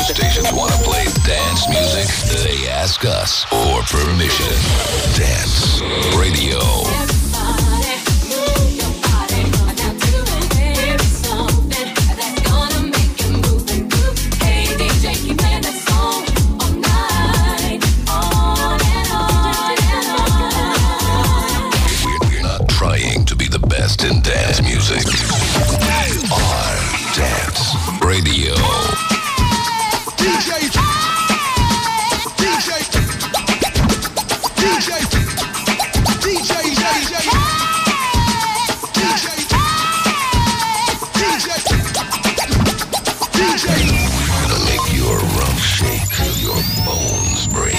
stations want to play dance music, they ask us for permission. Dance Radio. In dance music. We are Dance Radio. DJ. DJ. DJ. DJ. DJ. We're gonna make your rump shake, your bones break.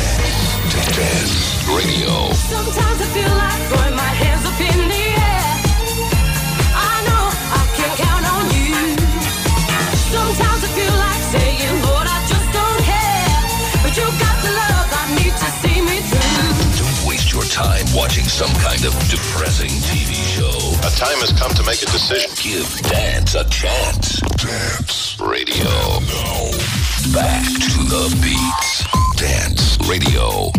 Dance Radio. Sometimes I feel like throwing my hands up in the air. Sometimes I feel like saying, Lord, I just don't care. But you got the love I need to see me through. Don't waste your time watching some kind of depressing TV show. A time has come to make a decision. Give dance a chance. Dance Radio. Now, back to the beats. Dance Radio.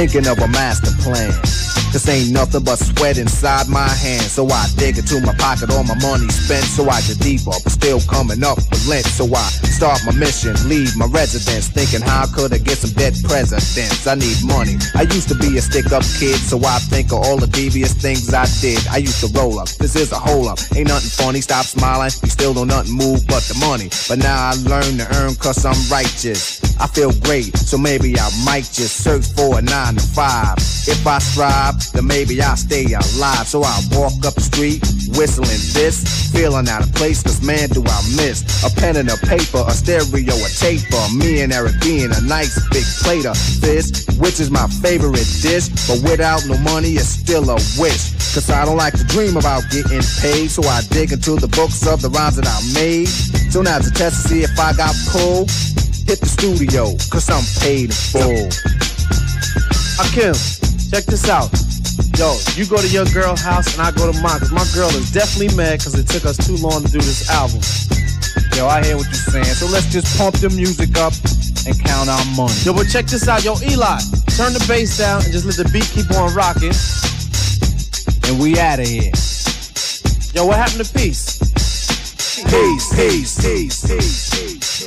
thinking of a master plan. This ain't nothing but sweat inside my hands. So I dig into my pocket, all my money spent. So I get deeper, but still coming up with lint. So I start my mission, leave my residence, thinking how could I get some dead presidents? I need money. I used to be a stick-up kid, so I think of all the devious things I did. I used to roll up, this is a hole-up. Ain't nothing funny, stop smiling. You still don't nothing move but the money. But now I learn to earn cause I'm righteous. I feel great, so maybe I might just search for a 9 to 5. If I strive, then maybe I'll stay alive. So I walk up the street, whistling this, feeling out of place, cause man do I miss a pen and a paper, a stereo, a taper. Me and Eric being a nice big plate of fish, which is my favorite dish. But without no money, it's still a wish. Cause I don't like to dream about getting paid. So I dig into the books of the rhymes that I made. So now to test to see if I got pulled, hit the studio, cause I'm paid in full. Akim, check this out. Yo, you go to your girl's house and I go to mine, cause my girl is definitely mad cause it took us too long to do this album. Yo, I hear what you're saying, so let's just pump the music up and count our money. Yo, but check this out. Yo, Eli, turn the bass down and just let the beat keep on rocking. And we outta here. Yo, what happened to peace? Peace, peace, peace, peace, peace.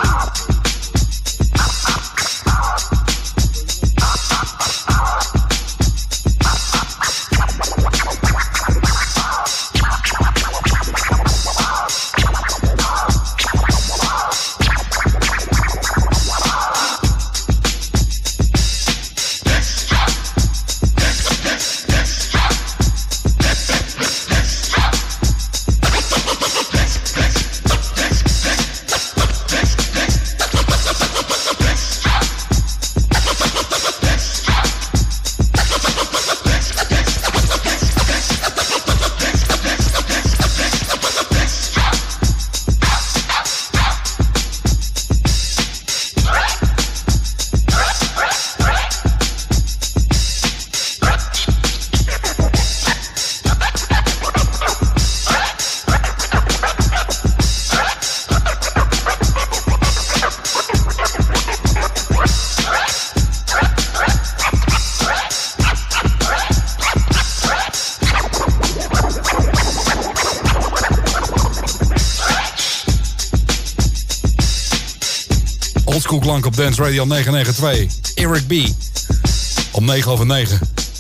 Klank op Dance Radio 992. Eric B. Om 9:09.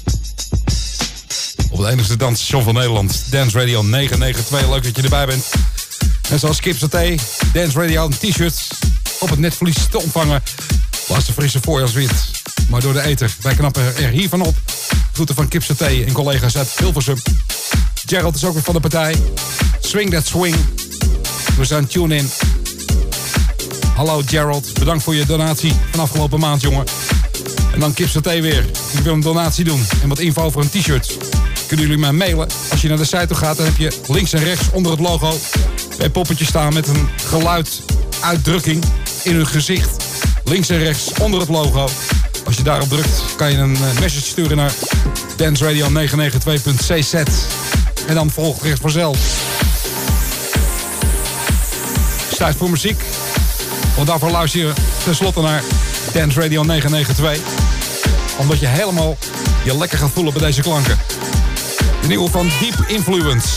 Op het enigste dansstation van Nederland. Dance Radio 992. Leuk dat je erbij bent. En zoals Kip Saté, Dance Radio een t-shirt op het netvlies te ontvangen. Was de frisse voorjaarswind. Maar door de ether. Wij knappen er hiervan op. Groeten van Kip Saté en collega's uit Hilversum. Gerald is ook weer van de partij. Swing that swing. We zijn tune-in. Hallo Gerald, bedankt voor je donatie van afgelopen maand, jongen. En dan Kip Saté weer. Ik wil een donatie doen en wat info over een t-shirt. Kunnen jullie mij mailen? Als je naar de site toe gaat, dan heb je links en rechts onder het logo een poppetje staan met een geluiduitdrukking in hun gezicht. Links en rechts onder het logo. Als je daarop drukt, kan je een message sturen naar danceradio992.cz. En dan volgt het vanzelf. Het is tijd voor muziek. Want daarvoor luister je tenslotte naar Dance Radio 992. Omdat je helemaal je lekker gaat voelen bij deze klanken. De nieuwe van Deep Influence.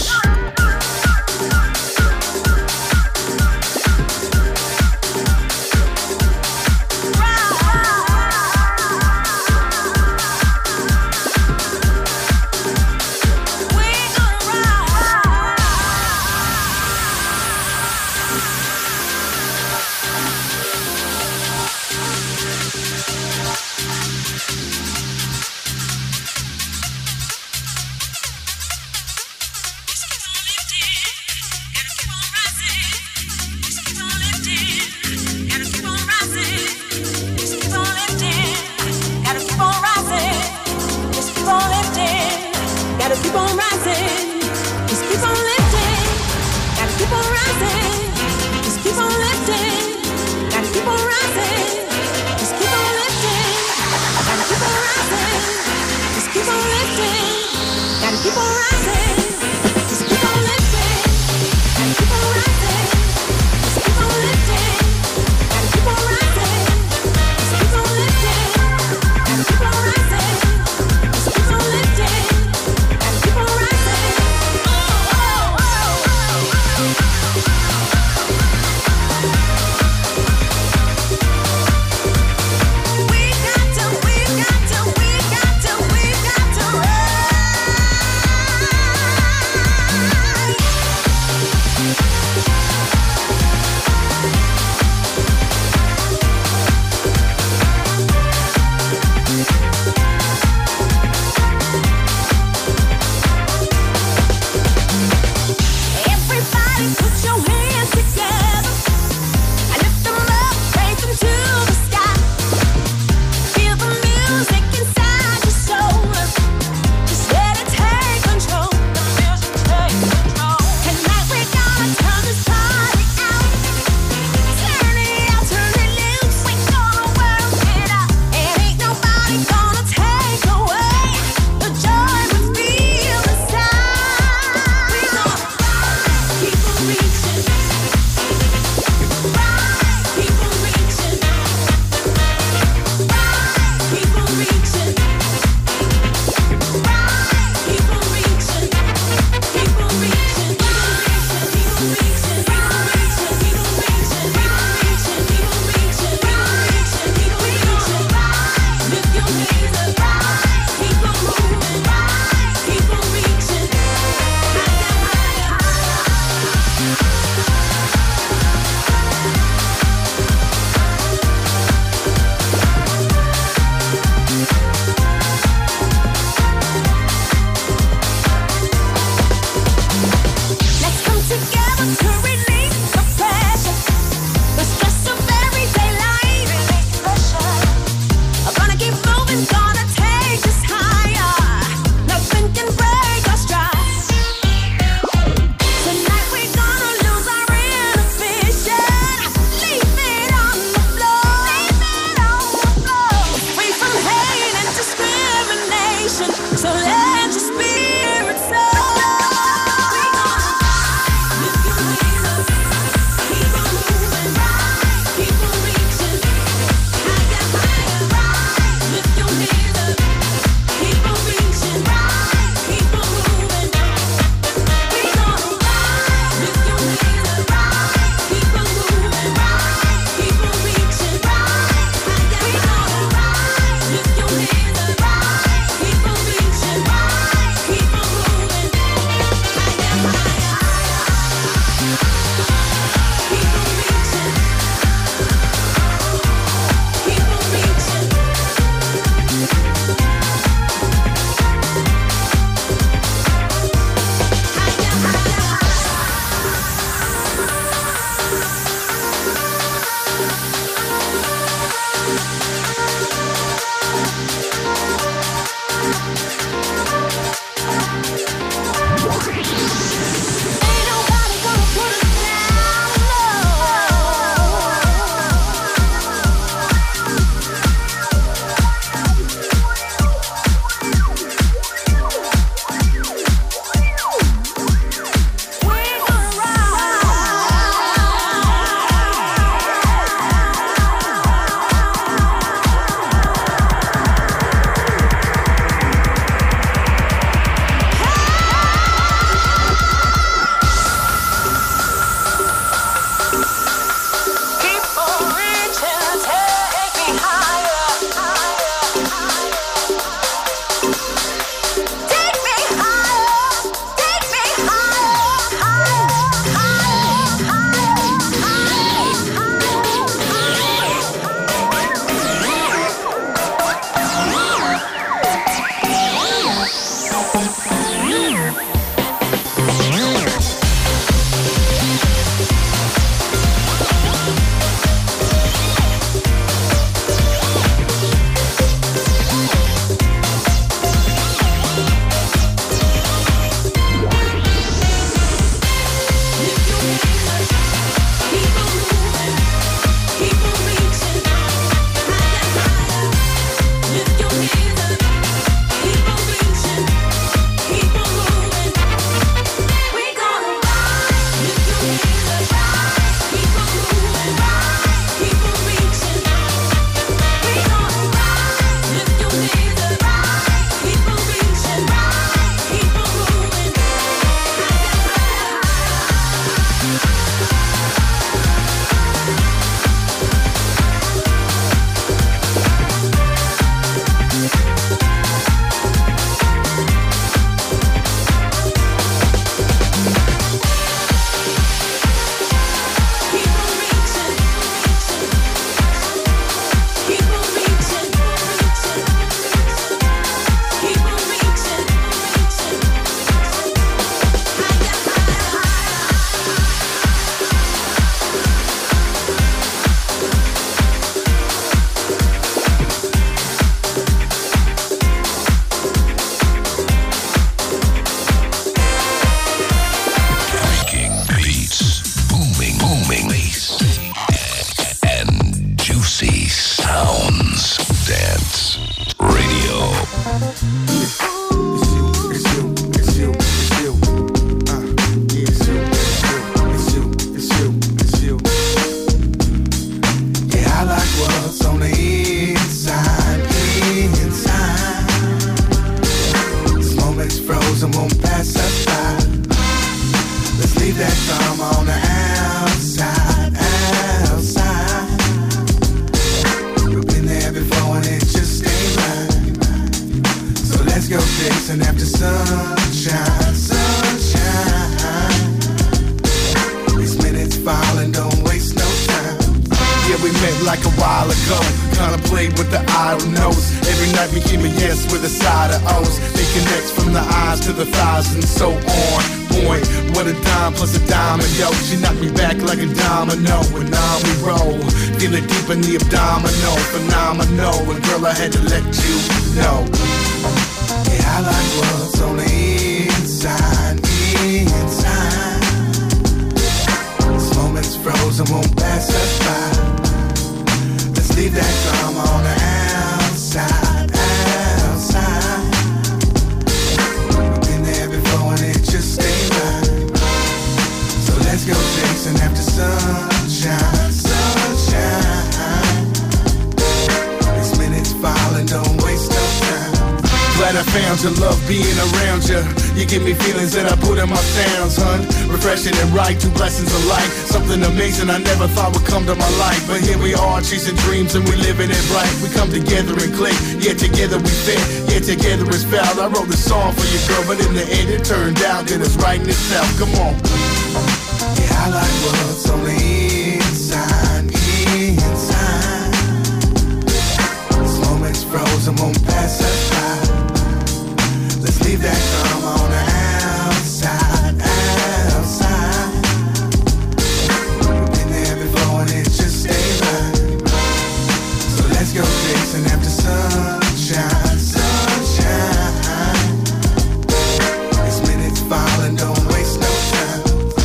sunshine, sunshine. These minutes falling, don't waste no time. Yeah, we met like a while ago. Kinda played with the iron nose. Every night became a yes with a side of O's. They connect from the eyes to the thighs and so on. Boy, what a dime plus a diamond, yo. She knocked me back like a domino, and now we roll. Feel it deep in the abdominal, phenomenal. And girl, I had to let you know. Yeah, I like what's on the inside, inside. This moment's frozen, won't pass us by. Let's leave that drama on the outside, outside. We've been there before and it just ain't right. So let's go chasing after sunshine, sunshine. These minutes falling, don't waste no time. Glad I found your love being around you. You give me feelings that I put in my sounds, hun. Refreshing and right, two blessings alike. Something amazing I never thought would come to my life. But here we are, chasing dreams and we living it right. We come together and click, yeah, together we fit. Yeah, together it's found. I wrote this song for you, girl, but in the end it turned out that it's writing itself. Come on. Yeah, I like what's on the inside, inside. This moment's frozen, won't pass us by. Let's leave that drama on the outside, outside. We've been there before and it just ain't right. So let's go chasing after sunshine, sunshine. These minutes falling, don't waste no time.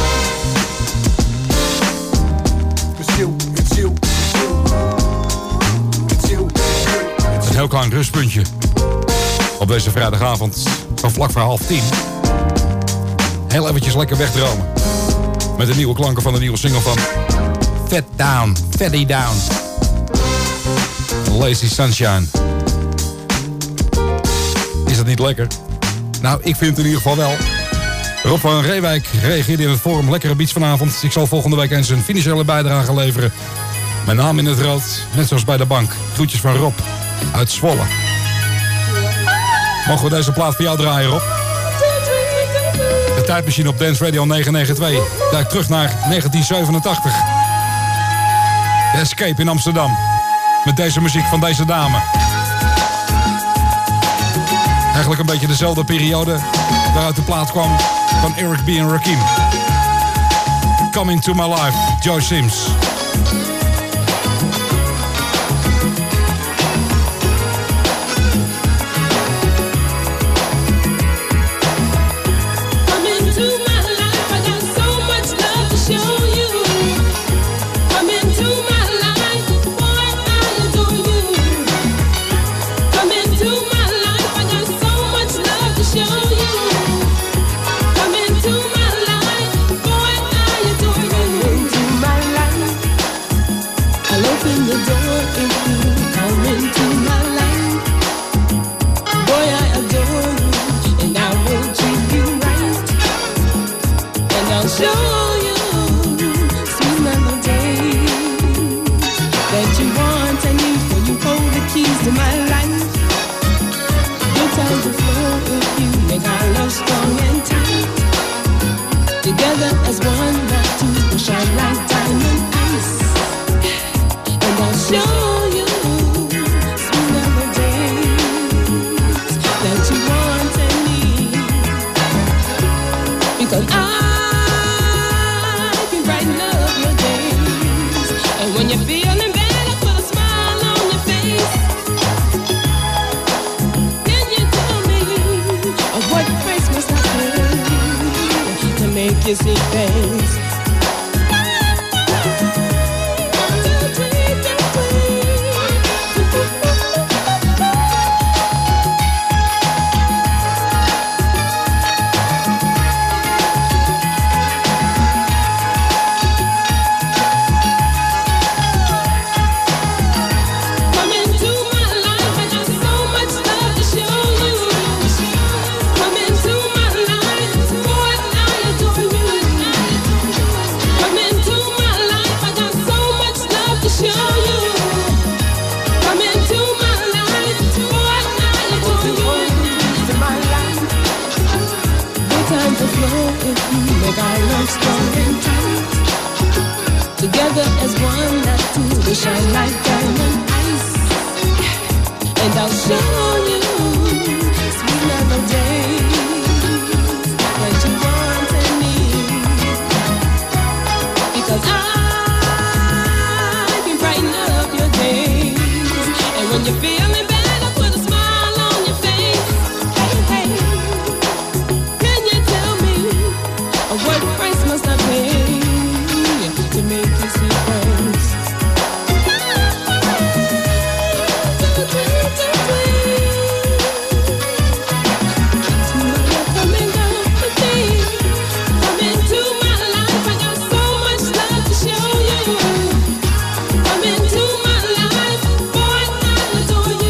It's you, it's you, it's you. It's you, it's you. Een heel klein rustpuntje. Op deze vrijdagavond van vlak voor 9:30. Heel eventjes lekker wegdromen. Met de nieuwe klanken van de nieuwe single van Fatty Down. Lazy Sunshine. Is dat niet lekker? Nou, ik vind het in ieder geval wel. Rob van Reewijk reageerde in het forum. Lekkere beats vanavond. Ik zal volgende week eens een financiële bijdrage leveren. Mijn naam in het rood, net zoals bij de bank. Groetjes van Rob uit Zwolle. Mogen we deze plaat voor jou draaien, Rob? De tijdmachine op Dance Radio 992. Duik terug naar 1987. De Escape in Amsterdam. Met deze muziek van deze dame. Eigenlijk een beetje dezelfde periode waaruit de plaat kwam van Eric B. en Rakim. Coming to My Life, Joe Sims. You see things. sugar as one that do shine like diamond ice. And I'll show you sweet melodies that you want and need. Because I can brighten up your days. And when you're feeling bad, I put a smile on your face. Hey, hey, can you tell me what price must I pay to make you see things? Come into my life, boy, I adore you.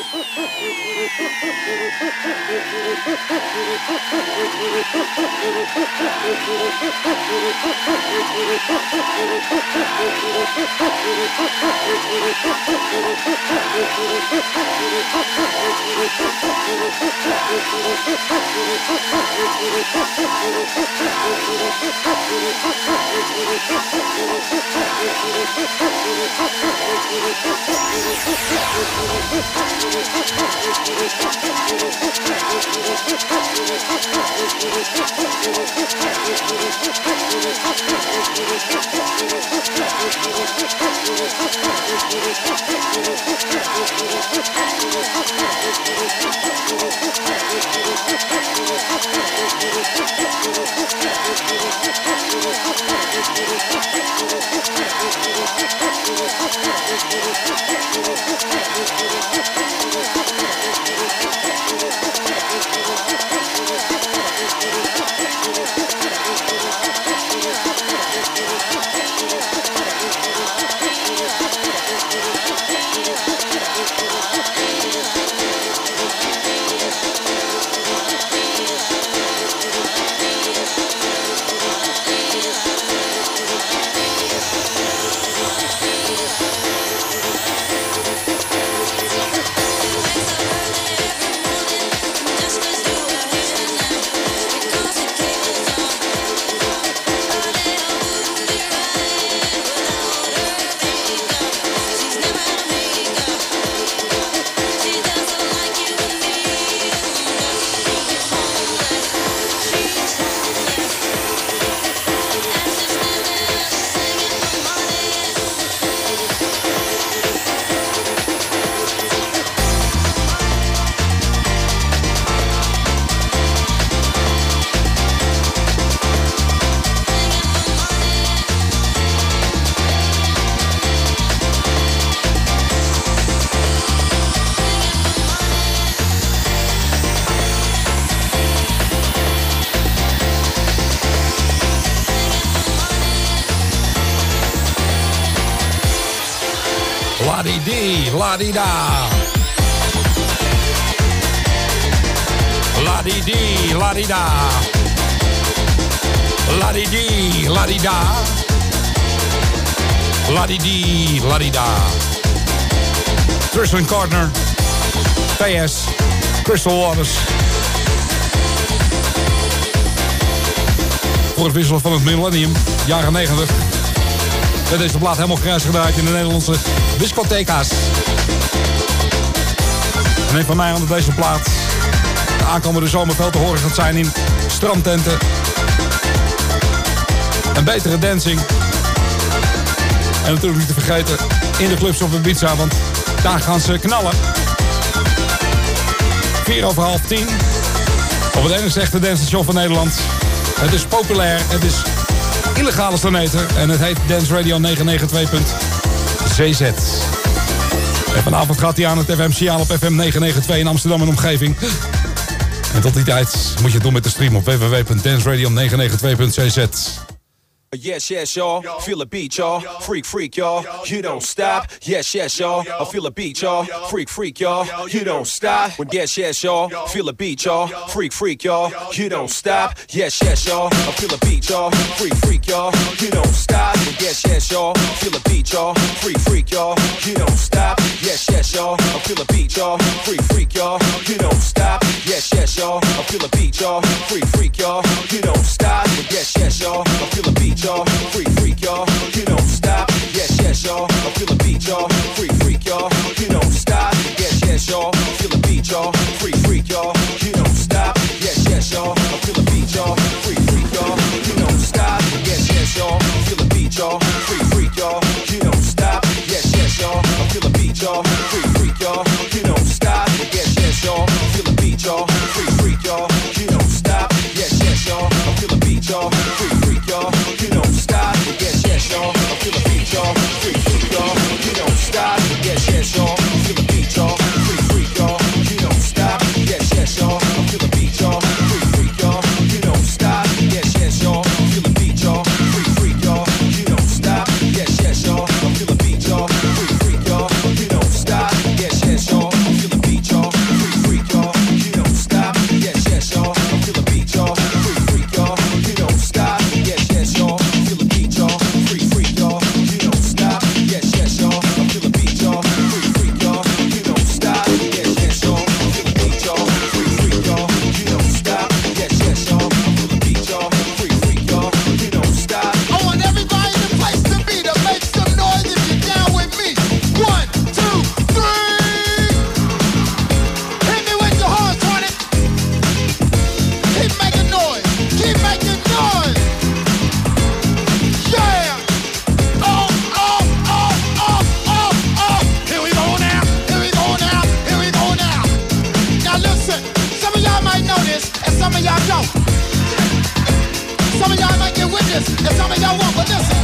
La-di-di, la-di-da. La-di-di, la-di-da. La-di-di, la-di-da. La-di-di, la-di-da. Tristan Gardner, PS, Crystal Waters. Voor het wisselen van het millennium, jaren 90... werd deze plaat helemaal grijs gedraaid in de Nederlandse discotheek's. En een van mij onder deze plaat de aankomende zomer veel te horen gaat zijn in strandtenten. En betere dancing. En natuurlijk niet te vergeten in de clubs op Ibiza, want daar gaan ze knallen. 10:04 op het enige echte dancestation van Nederland. Het is populair, het is illegale staneter en het heet Dance Radio 992.cz. En vanavond gaat hij aan het FM-signaal op FM 992 in Amsterdam en omgeving. En tot die tijd moet je het doen met de stream op www.danceradio992.cz. Yes, yes, y'all. Feel a beat, y'all. Freak, freak, y'all. You don't stop. Yes, yes, y'all. I feel a beat, y'all. Freak, freak, y'all. You don't stop. Yes, yes, y'all. Feel a beat, y'all. Freak, freak, y'all. You don't stop. Yes, yes, y'all. I feel a beat, y'all. Freak, freak, y'all. You don't stop. Yes, yes, y'all. Feel a beat, y'all. Freak, freak, y'all. You don't stop. Yes, yes, y'all. I feel a beat, y'all. Freak, freak, y'all. You don't stop. Yes, yes, y'all. I feel a beat, y'all. Freak, freak, y'all. You don't stop. Yes, yes, y'all. I feel a beat, y'all. Freak, freak, y'all. You don't stop. Yes, yes, y'all. I feel a beat, y'all. Freak, freak, y'all. You don't stop. Yes, yes, y'all. Feel a beat, y'all. Freak, freak, y'all. You don't stop. Yes, yes, y'all. I feel a beat, y'all. Freak, freak, y'all. You don't stop. Yes, yes, y'all. Feel a beat, y'all. Freak, freak, y'all. You don't stop. Yes, yes, y'all. I feel a beat, y'all. Freak, freak, y'all. You don't stop. Yes, yes, y'all. Feel a beat, y'all. Freak, freak, y'all. You don't stop. Yes, yes, y'all. I feel a beat, y'all. Freak, freak, y'all. You don't stop. Yes, yes, this. And some of y'all won't, but listen.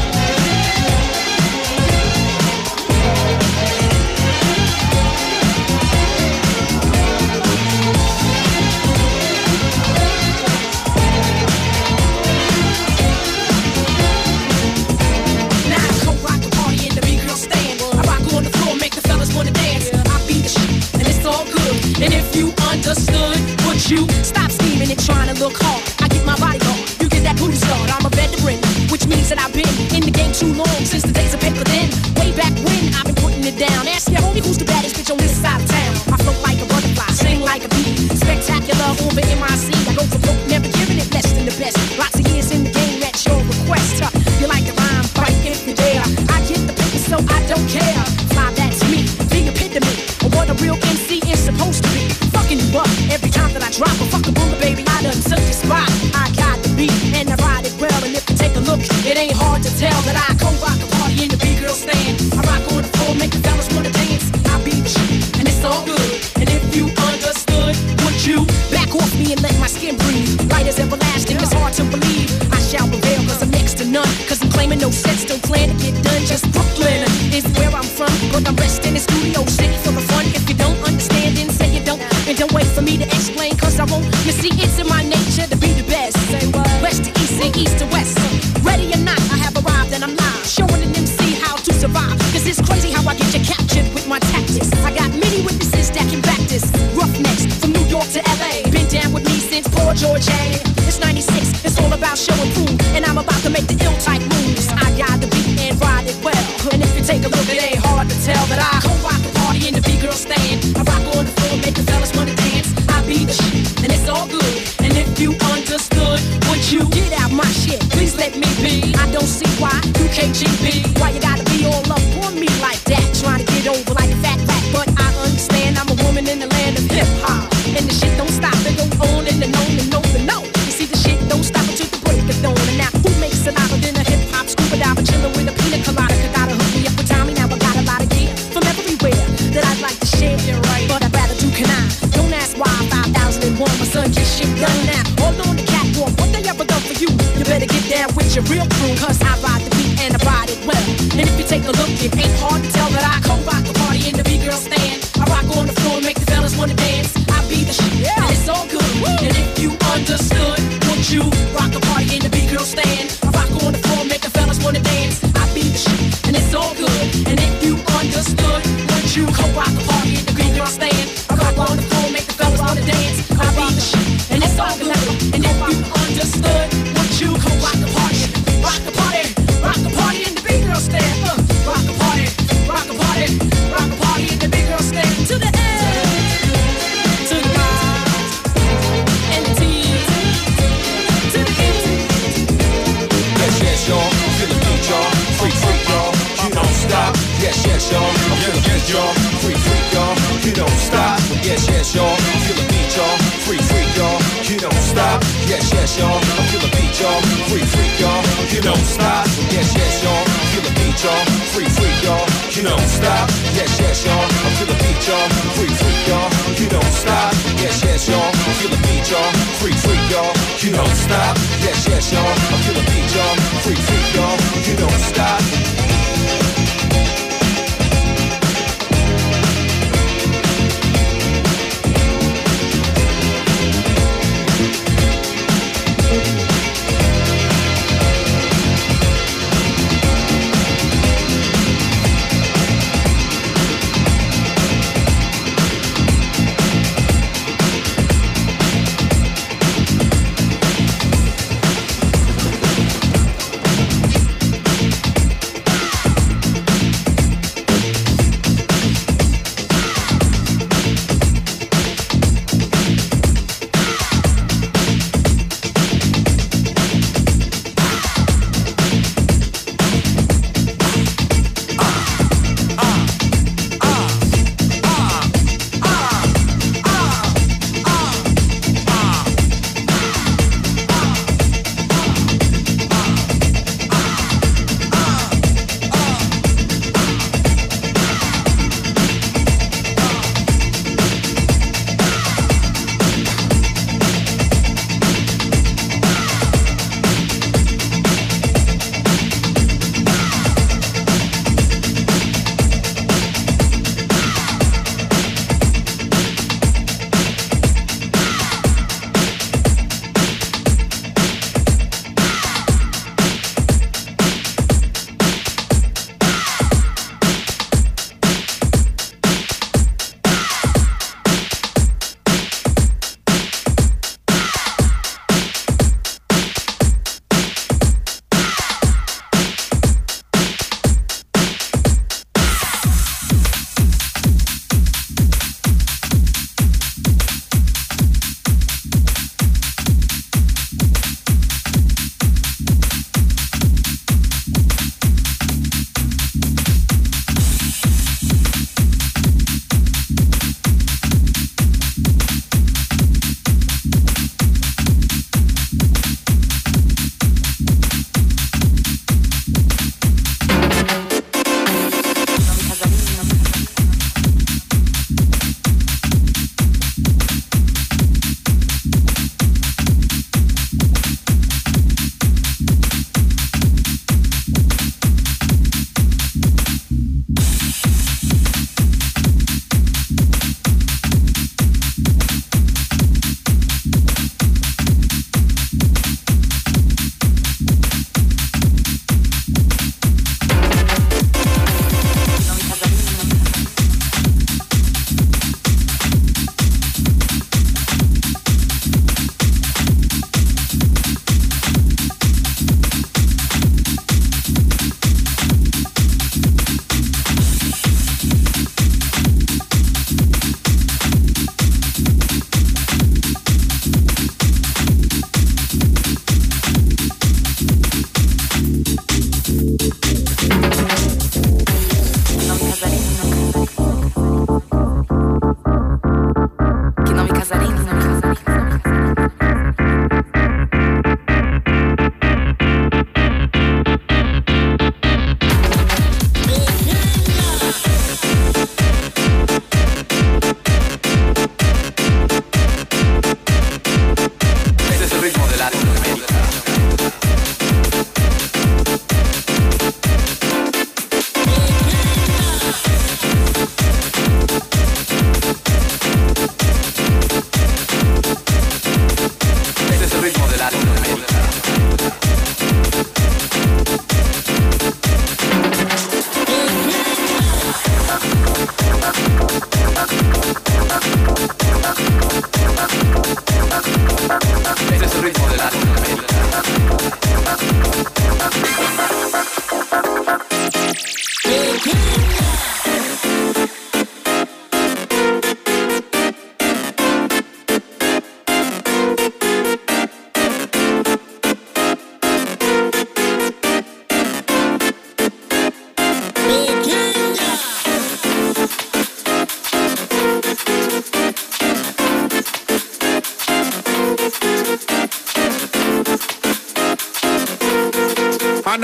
And if you understood, would you stop scheming and trying to look hard? I get my body on, you get that booty start. I'm a veteran, which means that I've been in the game too long, since the days of paper then. Way back when, I've been putting it down. Ask your homie who's the baddest bitch on this side of town. I float like a butterfly, sing like a bee. Spectacular over MIC. I go for broke, never giving it less than the best. Lots of years in the game, at your request. You like the rhyme, fight if you dare. I get the paper, so I don't care. Fly, that's me, the epitome of what a real MC is supposed to be. Fucking you up every time that I drop a fucking bullet, baby. I done took your spot. I got the beat and I ride it well. And if you take a look, it ain't hard to tell that I come rock a party in the big girl stand. I rock on the floor, make the fellas wanna dance. I be the shit, and it's all good. And if you understood, would you back off me and let my skin breathe? Light as everlasting, it's hard to believe. I shall prevail cause I'm next to none. Cause I'm claiming no sense, don't plan to get done. Just Brooklyn is where I'm from. But I'm resting in studio city for the fun. If you don't understand, then say you don't. And don't wait for me to explain, cause I won't. You see, it's in my nature to be the best. Say what? West to east and east to west. Ready or not, I have arrived and I'm live. Showing an MC how to survive. Cause it's crazy how I get you captured with my tactics. I got many witnesses that can back this. Roughnecks from New York to LA. Been down with me since poor George A. It's 96, it's all about show and prove. And I'm about to make the ill type moves. I got the beat and ride it well. And if you take a look, it ain't hard to tell that I come rock the party in the big girl stand. I rock on the floor, make the fellas wanna dance. I be the shit, and it's all good. And if you understood, would you get out my shit? Please let me be. I don't see why you can't GP. Why you gotta be all up on me like that? Trying to get over like a fat rat. But I understand I'm a woman in the land of hip hop. And the shit don't stop, it goes on and on and on and on. You see the shit don't stop until the break of dawn. And now who makes it out than a hip hop scuba diver chillin' with a pina colada? Gotta hook me up with Tommy, now I got a lot of gear from everywhere that I'd like to share. But I'd rather do can I? Don't ask why 5001, my son get shit done now. Hold on the catwalk, what they ever done for you? You better get down with your real crew, cause I ride the beat and I ride it well. And if you take a look, it ain't hard to tell that I come rock the party in the big girl stand. I rock on the floor, make the fellas wanna dance. I be the shit, and it's all good. And if you understood, would you rock the party in the big girl stand? I rock on the floor, make the fellas wanna dance. I be the shit, and it's all good. And if you understood, would you come rock the party in the big girl stand? I rock on the floor, make the fellas wanna dance. I be the shit, and it's all good. And if you understood, would you come rock the party? Rock the party, rock the party in the big girl stand. Rock the party, rock the party, rock the party in the big girl stand. To the end, to the rise, and the team, to the end. Yes, yes, y'all. Feel the beat, y'all. Freak, freak, y'all. You don't stop. Yes, yes, y'all. Feel the beat, y'all. Freak, freak, y'all. You don't stop. Yes, yes, y'all. Feel the beat, y'all. Freak, freak, y'all. You don't stop. Yes, yes, y'all. Feel the beat, y'all. Freak, freak, y'all. You don't stop. Yes, yes, y'all. Feel the beat, y'all. Freak, freak, y'all. You don't stop. Yes, yes, y'all. Feel the beat, y'all. Freak, freak, y'all. You don't stop. Yes, yes, y'all. Feel the beat, y'all. Freak, freak, y'all. You don't stop. Yes, yes, y'all. Feel the beat, y'all. Freak, freak, y'all. You don't stop.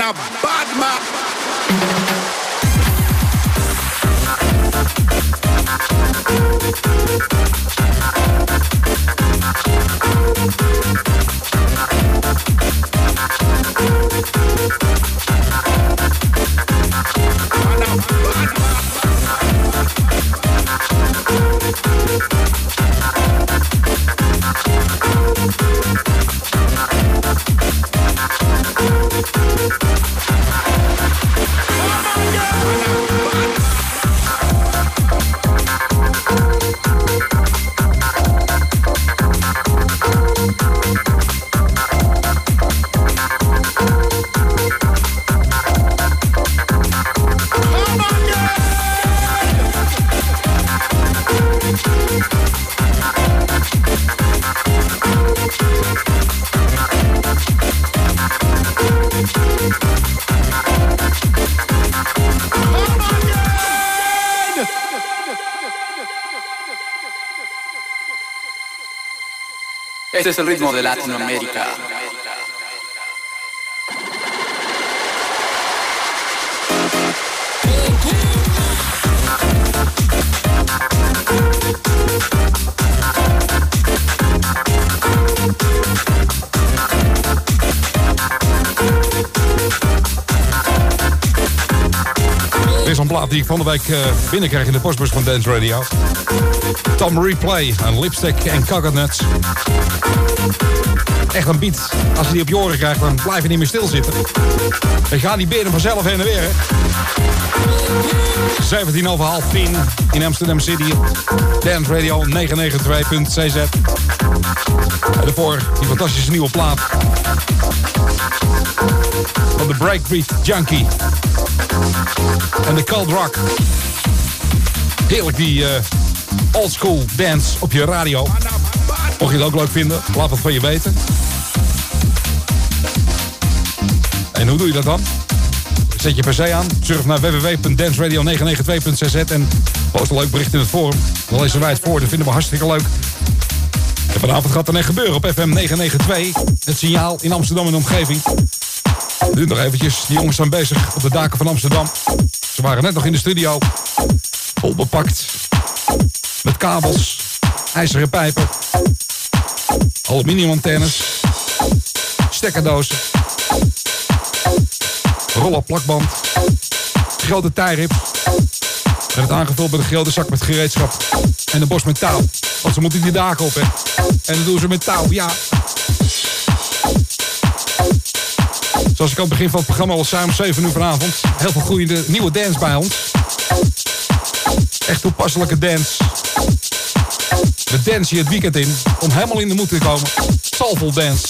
a bad man. Este es el ritmo de Latinoamérica. Er is een plaat die ik van de week binnenkreeg in de postbus van Dance Radio. Tom Replay aan Lipstick en Coconuts. Echt een beat. Als je die op je oren krijgt, dan blijf je niet meer stilzitten. Dan gaan die benen vanzelf heen en weer. Hè? 17:30 in Amsterdam City. Dance Radio 992.cz. En daarvoor die fantastische nieuwe plaat van de Breakbeat Junkie. En de Cold Rock. Heerlijk die oldschool dance op je radio. Mocht je het ook leuk vinden, laat het van je weten. En hoe doe je dat dan? Zet je PC aan, surf naar www.danceradio992.cz en post een leuk bericht in het forum. Dan lezen wij het voor, dat vinden we hartstikke leuk. En vanavond gaat er net gebeuren op FM 992. Het signaal in Amsterdam en de omgeving. Nu nog eventjes, die jongens zijn bezig op de daken van Amsterdam. Ze waren net nog in de studio. Vol bepakt. Met kabels, ijzeren pijpen, aluminiumantennes, stekkerdozen, rollen plakband, grote tijrips. En het aangevuld met een grote zak met gereedschap en een bos met touw. Want ze moeten die daken op, hè. En dat doen ze met touw, ja. Zoals ik aan het begin van het programma al zei om 7 uur vanavond. Heel veel goede nieuwe dance bij ons. Echt toepasselijke dance. We dansen je het weekend in om helemaal in de moed te komen. Soulful dance.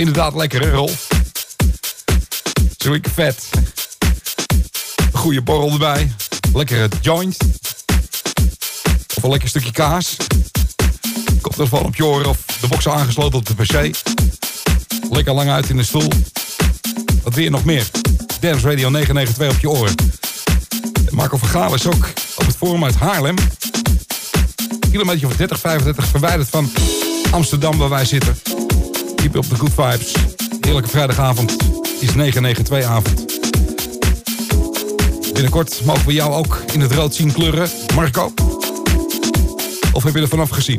Inderdaad lekker, hè, Rolf? Zo ik vet. Een goede borrel erbij. Lekkere joint. Of een lekker stukje kaas. Koptelefoon op je oren of de box aangesloten op de pc. Lekker lang uit in de stoel. Wat weer nog meer? Dance Radio 992 op je oren. Marco van Gaal is ook op het forum uit Haarlem. Kilometer of 30, 35 verwijderd van Amsterdam waar wij zitten. Keep op de good vibes. Heerlijke vrijdagavond is 992 avond. Binnenkort mogen we jou ook in het rood zien kleuren, Marco. Of heb je er vanaf gezien?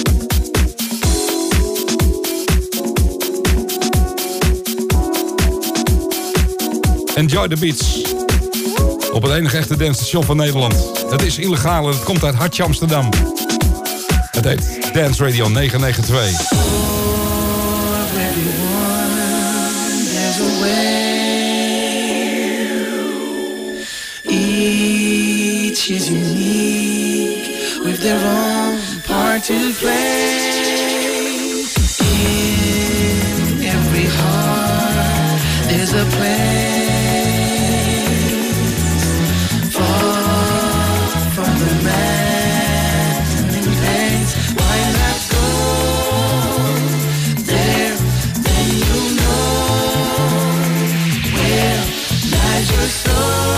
Enjoy the beats. Op het enige echte dancestation van Nederland. Het is illegaal en het komt uit Hartje Amsterdam. Het heet Dance Radio 992. Each is unique with their own part to play. In every heart there's a place. From the maddening place, why not go there? Then you know where lies your soul.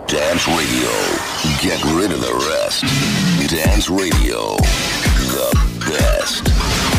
Dance Radio. Get rid of the rest. Dance Radio. The best.